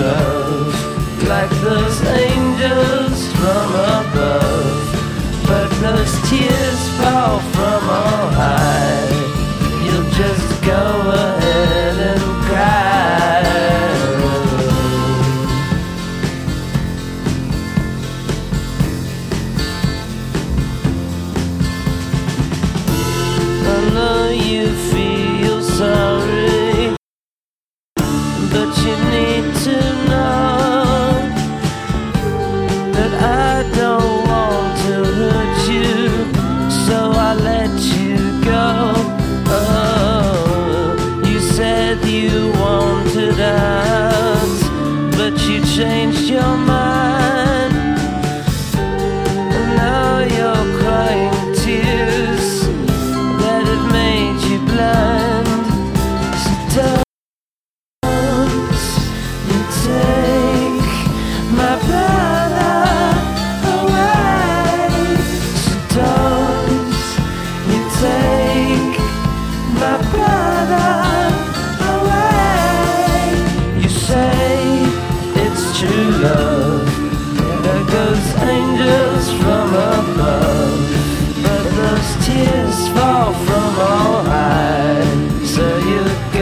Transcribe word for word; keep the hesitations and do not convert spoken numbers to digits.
love, like those angels from above. But those tears fall from on high. You'll just go ahead and cry. I know you feel sorry, but you need to know that I don't want to hurt you, so I let you go. Oh, you said you wanted out, but you changed your mind, and now you're crying tears that have made you blind. So don't you take my brother away. So don't you take my brother away. You say it's true love, there goes angels from above, but those tears fall from